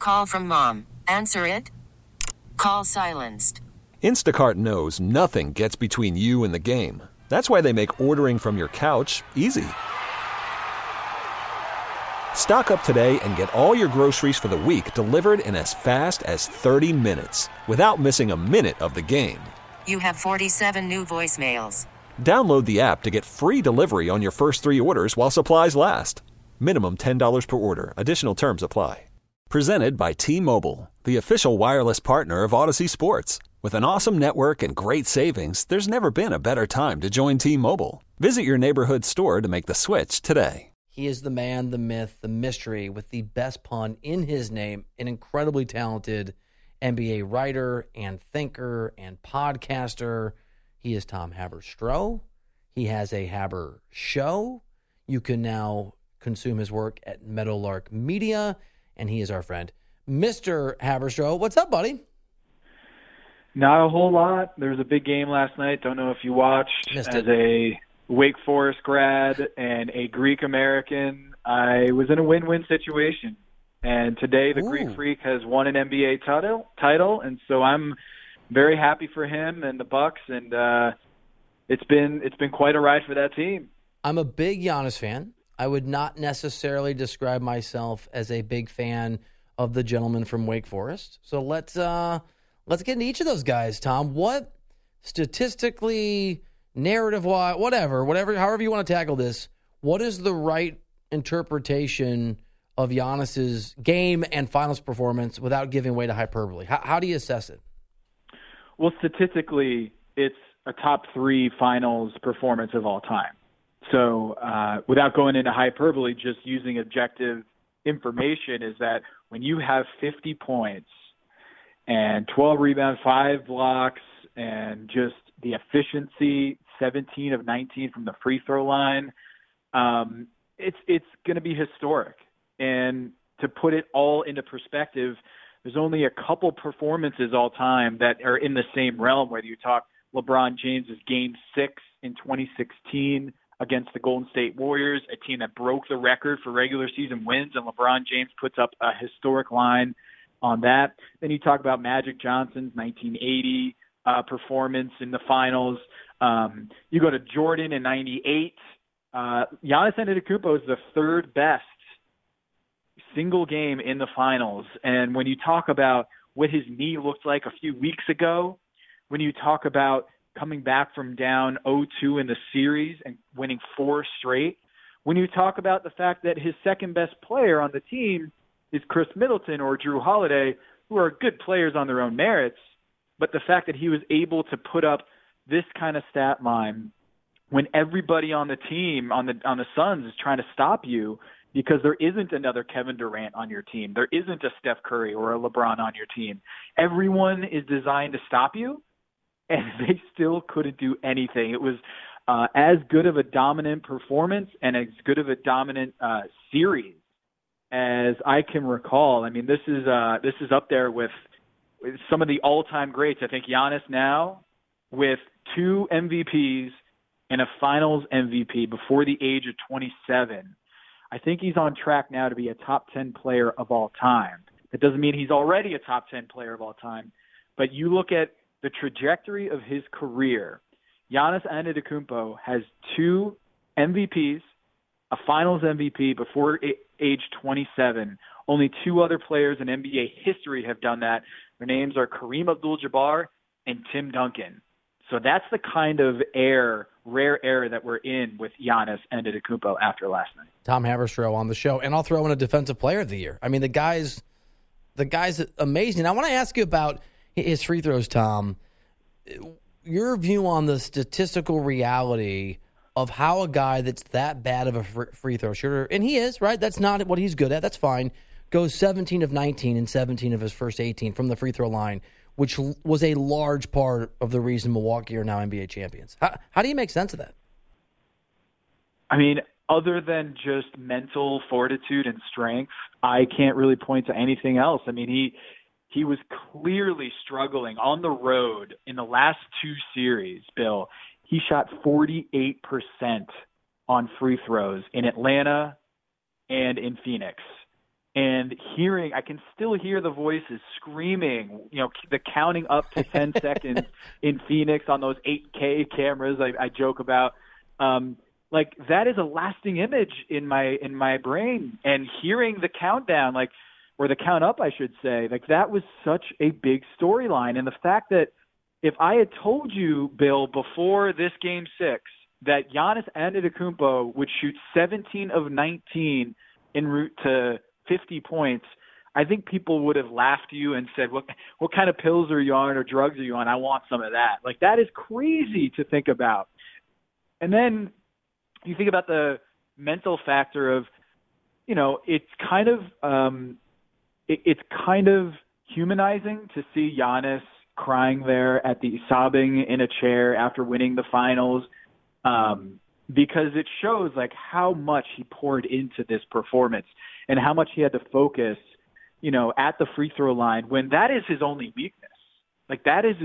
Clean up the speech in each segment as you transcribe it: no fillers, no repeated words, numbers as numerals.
Call from mom. Answer it. Call silenced. Instacart knows nothing gets between you and the game. That's why they make ordering from your couch easy. Stock up today and get all your groceries for the week delivered in as fast as 30 minutes without missing a minute of the game. You have 47 new voicemails. Download the app to get free delivery on your first 3 orders while supplies last. Minimum $10 per order. Additional terms apply. Presented by T-Mobile, the official wireless partner of Odyssey Sports. With an awesome network and great savings, there's never been a better time to join T-Mobile. Visit your neighborhood store to make the switch today. He is the man, the myth, the mystery with the best pun in his name, an incredibly talented NBA writer and thinker and podcaster. He is Tom Haberstroh. He has a Haber Show. You can now consume his work at Meadowlark Media, and he is our friend, Mr. Haberstroh. What's up, buddy? Not a whole lot. There was a big game last night. Don't know if you watched. Missed As it. a Wake Forest grad and a Greek American, I was in a win-win situation. And today the Greek Freak has won an NBA title, and so I'm very happy for him and the Bucks. And it's been quite a ride for that team. I'm a big Giannis fan. I would not necessarily describe myself as a big fan of the gentleman from Wake Forest. So let's get into each of those guys, Tom. What statistically, narrative-wise, however you want to tackle this, what is the right interpretation of Giannis's game and finals performance without giving way to hyperbole? How do you assess it? Well, statistically, it's a top 3 finals performance of all time. So without going into hyperbole, just using objective information is that when you have 50 points and 12 rebounds, 5 blocks, and just the efficiency, 17 of 19 from the free throw line, it's going to be historic. And to put it all into perspective, there's only a couple performances all time that are in the same realm, whether you talk LeBron James' Game 6 in 2016 against the Golden State Warriors, a team that broke the record for regular season wins, and LeBron James puts up a historic line on that. Then you talk about Magic Johnson's 1980 performance in the finals. You go to Jordan in 98. Giannis Antetokounmpo is the 3rd best single game in the finals. And when you talk about what his knee looked like a few weeks ago, when you talk about coming back from down 0-2 in the series and winning 4 straight, when you talk about the fact that his second best player on the team is Chris Middleton or Drew Holiday, who are good players on their own merits, but the fact that he was able to put up this kind of stat line when everybody on the team, on the Suns, is trying to stop you because there isn't another Kevin Durant on your team. There isn't a Steph Curry or a LeBron on your team. Everyone is designed to stop you, and they still couldn't do anything. It was as good of a dominant performance and as good of a dominant series as I can recall. I mean, this is up there with some of the all-time greats. I think Giannis now with 2 MVPs and a Finals MVP before the age of 27. I think he's on track now to be a top 10 player of all time. That doesn't mean he's already a top 10 player of all time, but you look at the trajectory of his career. Giannis Antetokounmpo has 2 MVPs, a Finals MVP before age 27. Only 2 other players in NBA history have done that. Their names are Kareem Abdul-Jabbar and Tim Duncan. So that's the kind of rare air that we're in with Giannis Antetokounmpo after last night. Tom Haberstroh on the show, and I'll throw in a Defensive Player of the Year. I mean, the guy's amazing. I want to ask you about his free throws, Tom. Your view on the statistical reality of how a guy that's that bad of a free throw shooter, and he is, right? That's not what he's good at. That's fine. Goes 17 of 19 and 17 of his first 18 from the free throw line, which was a large part of the reason Milwaukee are now NBA champions. How do you make sense of that? I mean, other than just mental fortitude and strength, I can't really point to anything else. I mean, he was clearly struggling on the road in the last 2 series, Bill. He shot 48% on free throws in Atlanta and in Phoenix. and I can still hear the voices screaming, the counting up to 10 seconds in Phoenix on those 8K cameras I joke about. That is a lasting image in my brain, and hearing the countdown, or the count up, I should say, that was such a big storyline. And the fact that if I had told you, Bill, before this Game 6, that Giannis Antetokounmpo would shoot 17 of 19 en route to 50 points, I think people would have laughed at you and said, what kind of pills are you on or drugs are you on? I want some of that. That is crazy to think about. And then you think about the mental factor of, it's kind of humanizing to see Giannis crying there sobbing in a chair after winning the finals, because it shows how much he poured into this performance and how much he had to focus, at the free throw line when that is his only weakness. That is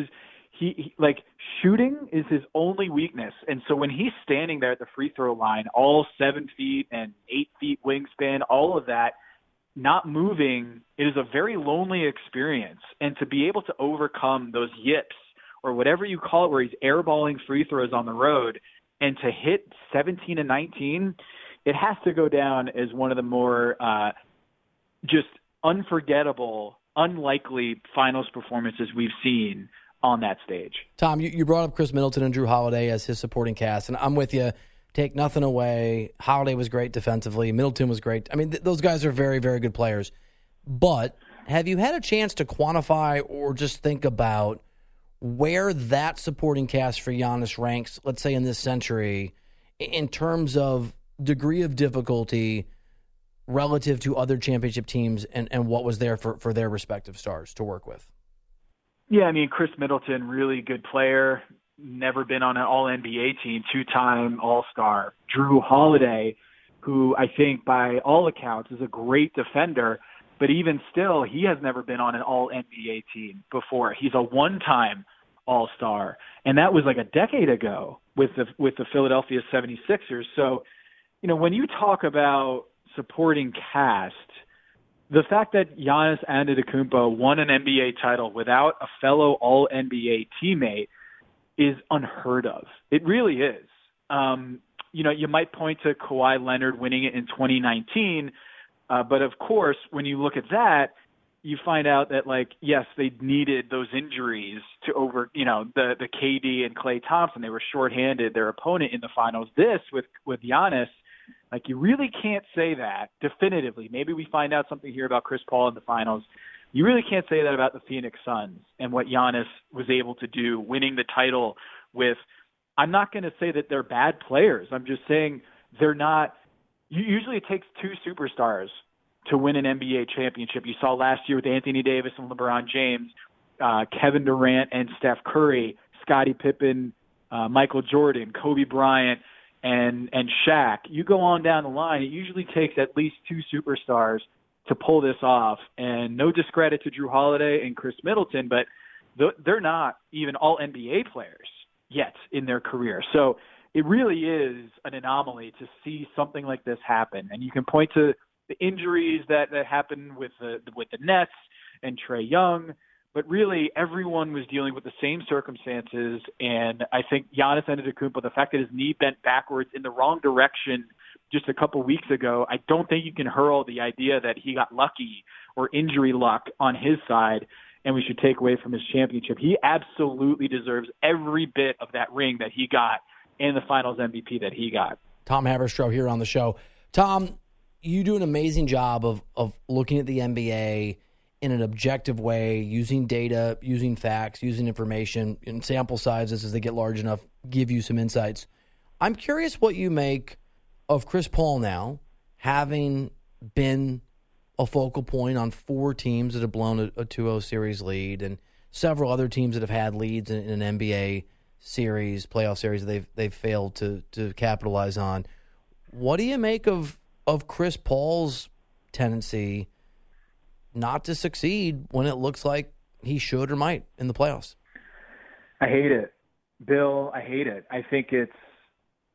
shooting is his only weakness. And so when he's standing there at the free throw line, all 7 feet and 8 feet wingspan, all of that, not moving, it is a very lonely experience. And to be able to overcome those yips or whatever you call it, where he's airballing free throws on the road, and to hit 17 and 19, it has to go down as one of the more just unforgettable, unlikely finals performances we've seen on that stage. Tom, you brought up Chris Middleton and Jrue Holiday as his supporting cast, and I'm with you. Take nothing away. Holiday was great defensively. Middleton was great. I mean, those guys are very, very good players. But have you had a chance to quantify or just think about where that supporting cast for Giannis ranks, let's say in this century, in terms of degree of difficulty relative to other championship teams and what was there for their respective stars to work with? Yeah, I mean, Chris Middleton, really good player, never been on an all-NBA team, 2-time All-Star. Jrue Holiday, who I think by all accounts is a great defender, but even still, he has never been on an all-NBA team before. He's a 1-time All-Star, and that was a decade ago with the Philadelphia 76ers. So, when you talk about supporting cast, the fact that Giannis Antetokounmpo won an NBA title without a fellow All-NBA teammate is unheard of. It really is. You might point to Kawhi Leonard winning it in 2019, but of course, when you look at that, you find out that, yes, they needed those injuries to the KD and Klay Thompson. They were shorthanded their opponent in the finals. This, with Giannis, you really can't say that definitively. Maybe we find out something here about Chris Paul in the finals. You really can't say that about the Phoenix Suns and what Giannis was able to do, winning the title with, I'm not going to say that they're bad players. I'm just saying they're not. Usually it takes 2 superstars to win an NBA championship. You saw last year with Anthony Davis and LeBron James, Kevin Durant and Steph Curry, Scottie Pippen, Michael Jordan, Kobe Bryant, and Shaq. You go on down the line, it usually takes at least 2 superstars to pull this off. And no discredit to Jrue Holiday and Chris Middleton, but they're not even all NBA players yet in their career. So it really is an anomaly to see something like this happen. And you can point to the injuries that happened with the Nets and Trae Young, but really everyone was dealing with the same circumstances. And I think Giannis Antetokounmpo, the fact that his knee bent backwards in the wrong direction just a couple weeks ago, I don't think you can hurl the idea that he got lucky or injury luck on his side and we should take away from his championship. He absolutely deserves every bit of that ring that he got and the finals MVP that he got. Tom Haberstroh here on the show. Tom, you do an amazing job of looking at the NBA in an objective way, using data, using facts, using information, and sample sizes as they get large enough give you some insights. I'm curious what you make of Chris Paul now, having been a focal point on 4 teams that have blown a 2-0 series lead and several other teams that have had leads in an NBA series, playoff series that they've failed to capitalize on. What do you make of Chris Paul's tendency not to succeed when it looks like he should or might in the playoffs? I hate it, Bill. I hate it. I think it's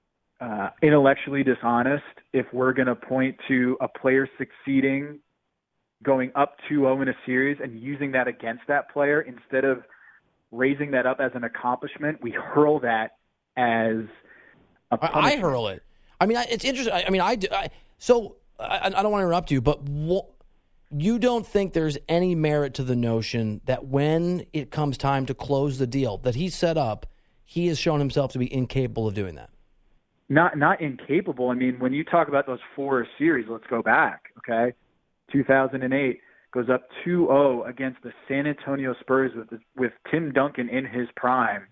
intellectually dishonest if we're going to point to a player succeeding going up 2-0 in a series and using that against that player instead of raising that up as an accomplishment. We hurl that as a punishment. I hurl it. I mean, it's interesting. I mean, I don't want to interrupt you, but you don't think there's any merit to the notion that when it comes time to close the deal that he set up, he has shown himself to be incapable of doing that? Not incapable. I mean, when you talk about those 4 series, let's go back, okay? 2008 goes up 2-0 against the San Antonio Spurs with Tim Duncan in his prime,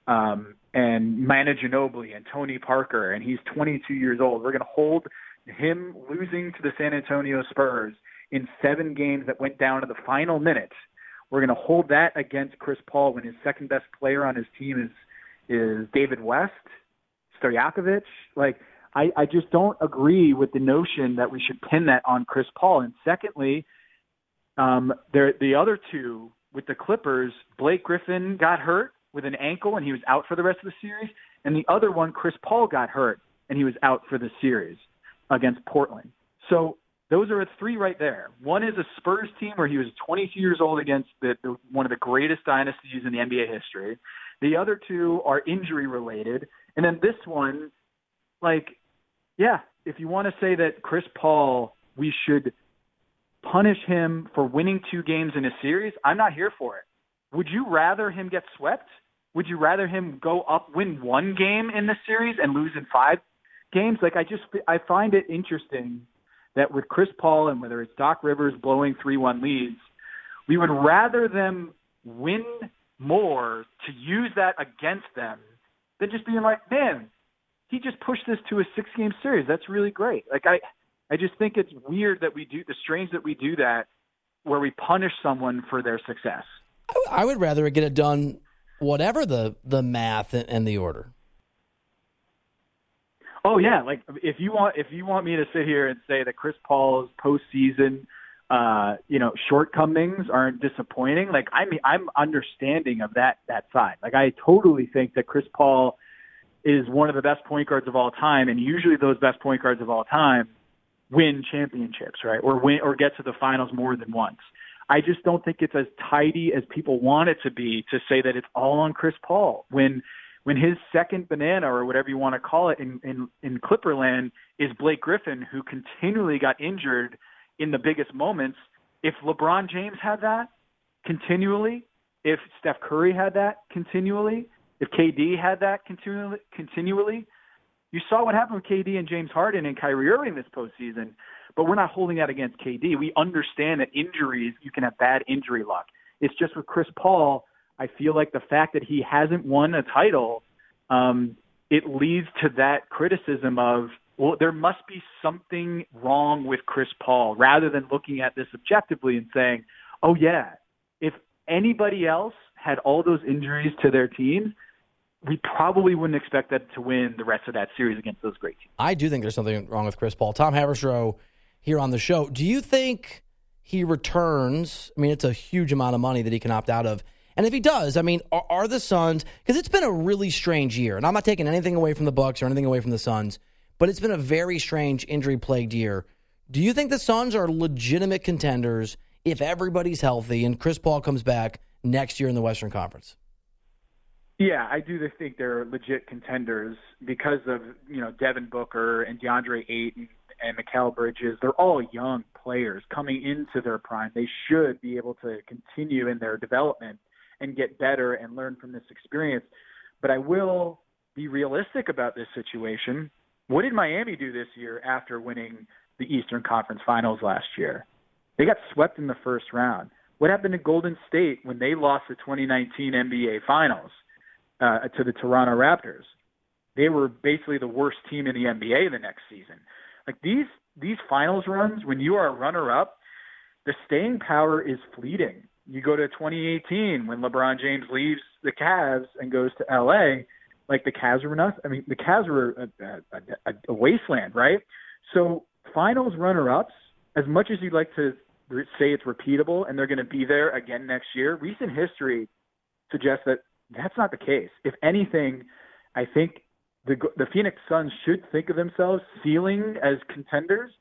and Manu Ginobili and Tony Parker, and he's 22 years old. We're going to hold him losing to the San Antonio Spurs in 7 games that went down to the final minute. We're going to hold that against Chris Paul when his second best player on his team is David West, Stojakovic. Like, I just don't agree with the notion that we should pin that on Chris Paul. And secondly, the other two with the Clippers, Blake Griffin got hurt with an ankle and he was out for the rest of the series. And the other one, Chris Paul, got hurt and he was out for the series against Portland. So those are 3 right there. One is a Spurs team where he was 22 years old against one of the greatest dynasties in the NBA history. The other 2 are injury related. And then this one, like, yeah, if you want to say that Chris Paul, we should punish him for winning 2 games in a series, I'm not here for it. Would you rather him get swept? Would you rather him go up, win 1 game in the series and lose in 5 games? Like, I find it interesting that with Chris Paul and whether it's Doc Rivers blowing 3-1 leads, we would rather them win more to use that against them than just being like, man, he just pushed this to a 6-game series. That's really great. Like, I just think it's weird that strange that we do that where we punish someone for their success. I would rather get it done whatever the math and the order. Oh yeah, like if you want me to sit here and say that Chris Paul's postseason, shortcomings aren't disappointing, like I'm understanding of that side. Like I totally think that Chris Paul is one of the best point guards of all time, and usually those best point guards of all time win championships, right? Or get to the finals more than once. I just don't think it's as tidy as people want it to be to say that it's all on Chris Paul when his second banana or whatever you want to call it in Clipperland is Blake Griffin, who continually got injured in the biggest moments. If LeBron James had that continually, if Steph Curry had that continually, if KD had that continually, you saw what happened with KD and James Harden and Kyrie Irving this postseason. But we're not holding that against KD. We understand that injuries, you can have bad injury luck. It's just with Chris Paul, I feel like the fact that he hasn't won a title, it leads to that criticism of, well, there must be something wrong with Chris Paul, rather than looking at this objectively and saying, oh, yeah, if anybody else had all those injuries to their teams, we probably wouldn't expect them to win the rest of that series against those great teams. I do think there's something wrong with Chris Paul. Tom Haberstroh here on the show. Do you think he returns? I mean, it's a huge amount of money that he can opt out of. And if he does, I mean, are the Suns, because it's been a really strange year, and I'm not taking anything away from the Bucks or anything away from the Suns, but it's been a very strange injury-plagued year. Do you think the Suns are legitimate contenders if everybody's healthy and Chris Paul comes back next year in the Western Conference? Yeah, I do think they're legit contenders because of, Devin Booker and DeAndre Ayton and Mikal Bridges. They're all young players coming into their prime. They should be able to continue in their development and get better and learn from this experience. But I will be realistic about this situation. What did Miami do this year after winning the Eastern Conference Finals last year? They got swept in the first round. What happened to Golden State when they lost the 2019 NBA Finals to the Toronto Raptors? They were basically the worst team in the NBA the next season. Like these finals runs, when you are a runner-up, the staying power is fleeting. You go to 2018 when LeBron James leaves the Cavs and goes to LA, like the Cavs were nothing. I mean, the Cavs were a wasteland, right? So finals runner-ups, as much as you'd like to say it's repeatable and they're going to be there again next year, recent history suggests that that's not the case. If anything, I think the Phoenix Suns should think of themselves ceiling as contenders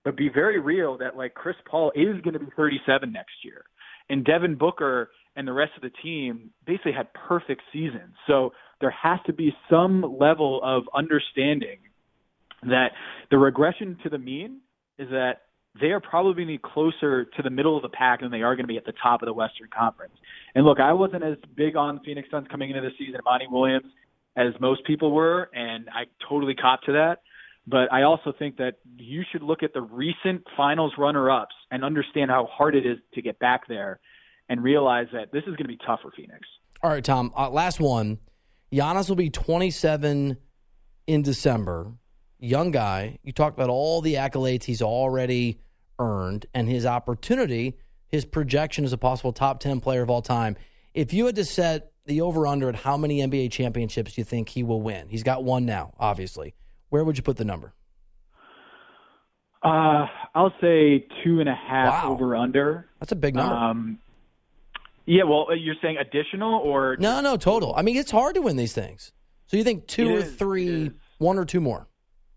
but be very real that like Chris Paul is going to be 37 next year, and Devin Booker and the rest of the team basically had perfect seasons. So there has to be some level of understanding that the regression to the mean is that they are probably going to be closer to the middle of the pack than they are going to be at the top of the Western Conference. And look, I wasn't as big on Phoenix Suns coming into the season, Monty Williams, as most people were, and I totally copped to that. But I also think that you should look at the recent finals runner-ups and understand how hard it is to get back there and realize that this is going to be tough for Phoenix. All right, Tom, last one. Giannis will be 27 in December. Young guy. You talked about all the accolades he's already earned and his opportunity, his projection as a possible top 10 player of all time. If you had to set the over-under at how many NBA championships you think he will win, he's got one now, obviously. Where would you put the number? I'll say 2.5 Wow. over-under. That's a big number. Yeah, well, you're saying additional or? No, total. I mean, it's hard to win these things. So you think two or three, one or two more?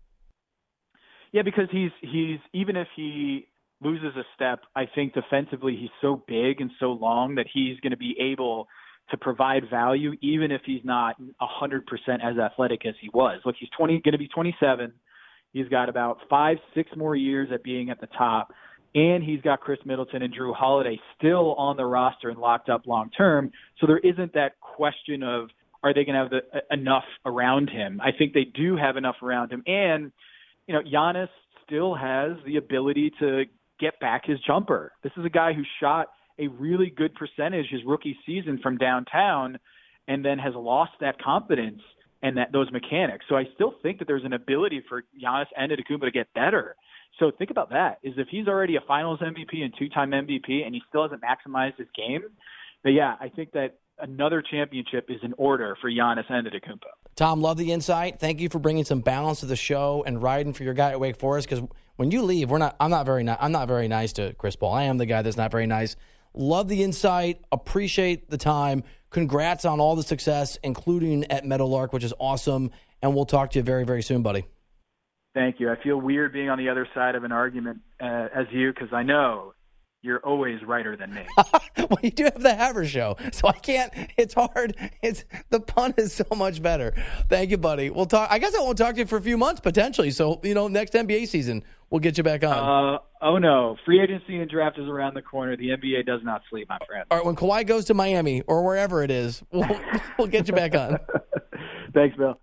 Yeah, because he's even if he loses a step, I think defensively he's so big and so long that he's going to be able to provide value even if he's not 100% as athletic as he was. Look, he's going to be 27. He's got about 5-6 more years at being at the top, and he's got Chris Middleton and Drew Holiday still on the roster and locked up long term. So there isn't that question of are they going to have enough around him. I think they do have enough around him, and you know, Giannis still has the ability to get back his jumper. This is a guy who shot a really good percentage his rookie season from downtown and then has lost that confidence and those mechanics. So I still think that there's an ability for Giannis Antetokounmpo to get better. So think about that, is if he's already a finals MVP and 2-time MVP and he still hasn't maximized his game, but yeah, I think that another championship is in order for Giannis Antetokounmpo. Tom, love the insight. Thank you for bringing some balance to the show and riding for your guy at Wake Forest. Because when you leave, I'm not very nice to Chris Paul. I am the guy that's not very nice. Love the insight. Appreciate the time. Congrats on all the success, including at Meadowlark, which is awesome. And we'll talk to you very, very soon, buddy. Thank you. I feel weird being on the other side of an argument as you, because I know you're always righter than me. Well, you do have the Haver show, so I can't. It's hard. The pun is so much better. Thank you, buddy. We'll talk. I guess I won't talk to you for a few months potentially. So next NBA season we'll get you back on. Oh no, free agency and draft is around the corner. The NBA does not sleep, my friend. All right, when Kawhi goes to Miami or wherever it is, we'll get you back on. Thanks, Bill.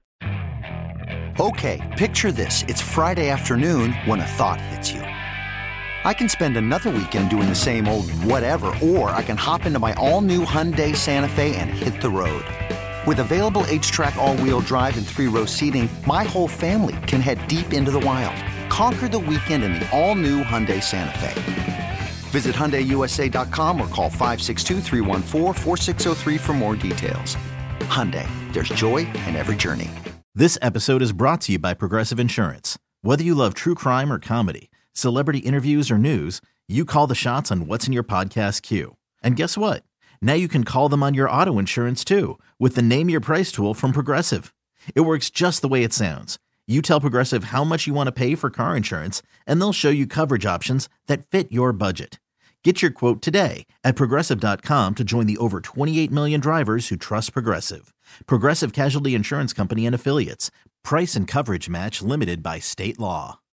Okay, picture this: it's Friday afternoon when a thought hits you. I can spend another weekend doing the same old whatever, or I can hop into my all-new Hyundai Santa Fe and hit the road. With available H-Track all-wheel drive and 3-row seating, my whole family can head deep into the wild. Conquer the weekend in the all-new Hyundai Santa Fe. Visit HyundaiUSA.com or call 562-314-4603 for more details. Hyundai, there's joy in every journey. This episode is brought to you by Progressive Insurance. Whether you love true crime or comedy, celebrity interviews or news, you call the shots on what's in your podcast queue. And guess what? Now you can call them on your auto insurance too with the Name Your Price tool from Progressive. It works just the way it sounds. You tell Progressive how much you want to pay for car insurance, and they'll show you coverage options that fit your budget. Get your quote today at Progressive.com to join the over 28 million drivers who trust Progressive. Progressive Casualty Insurance Company and Affiliates. Price and coverage match limited by state law.